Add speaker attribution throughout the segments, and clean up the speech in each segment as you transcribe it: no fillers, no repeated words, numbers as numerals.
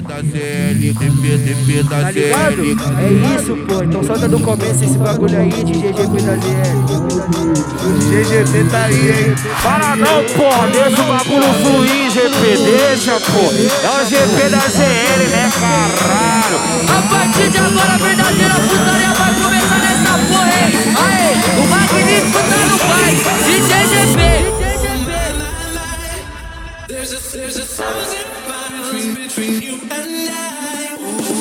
Speaker 1: da ZL, DP da
Speaker 2: Tá ligado?
Speaker 1: ZL.
Speaker 2: É isso, pô. Então solta do começo esse bagulho aí de GGP da ZL.
Speaker 1: GGP tá aí, hein?
Speaker 3: Para não, porra, deixa o bagulho fluir, GP, deixa, pô. É o GP da ZL, né, caralho?
Speaker 4: A partir de agora a verdadeira putaria vai começar nessa porra, hein? Aê, o magnífico tá no pai, DJ GP.
Speaker 5: There's a thousand miles between you and I.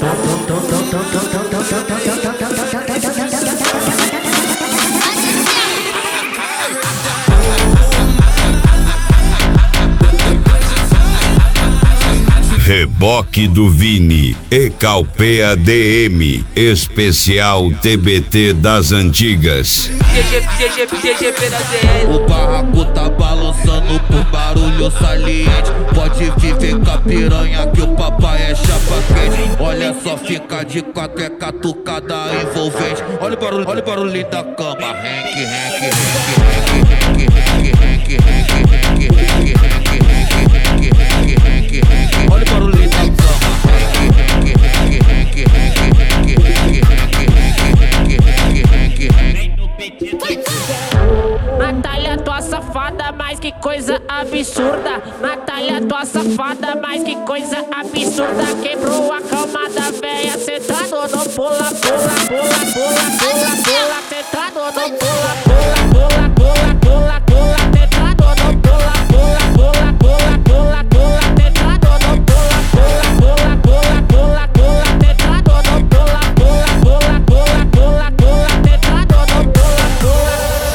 Speaker 6: Reboque do Vini e Calpea DM, especial TBT das antigas.
Speaker 4: GGP da ZL.
Speaker 1: O barraco tá balançando por barulho saliente. Pode viver com a piranha que o papai é chapa quente. Olha só, fica de quatro, é catucada envolvente. Olha o barulho da cama. Olha o barulho da cama.
Speaker 4: Natália, tua safada, mas que coisa absurda. Natália, tua safada, mas que coisa absurda. Quebrou a cama da véia, sentado no pula, pula, pula, pula, pula, pula, sentado no pula, pula, pula, pula, pula, pula, sentado no pula, pula, pula, pula, pula, pula, sentado no pula, pula, pula, pula, pula, pula, sentado no pula, pula, pula, pula, pula, pula, sentado no pula, pula.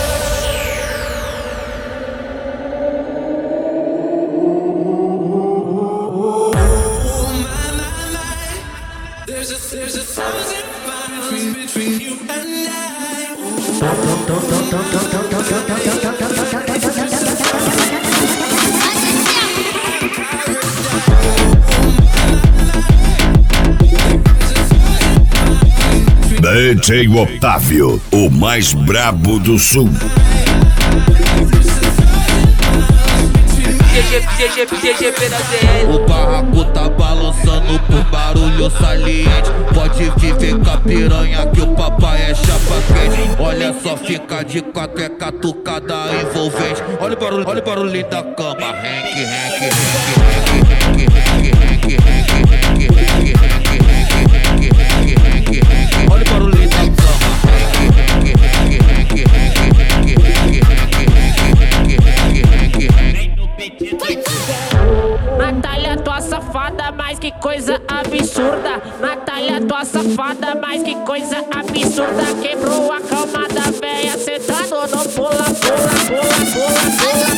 Speaker 5: There's a thousand miles between you and I.
Speaker 6: DJ Otávio, o mais brabo do sul.
Speaker 4: GGP da ZL.
Speaker 1: O barraco tá balançando por barulho saliente. Pode viver com a piranha que o papai é chapa quente. Olha só, fica de quatro, é catucada envolvente. Olha o barulho da cama. Olha o barulho da cama.
Speaker 4: Natália, tua safada, mas que coisa absurda. Natália, tua safada, mas que coisa absurda. Quebrou a cama da véia, sentado no pula, pula, pula, pula, pula.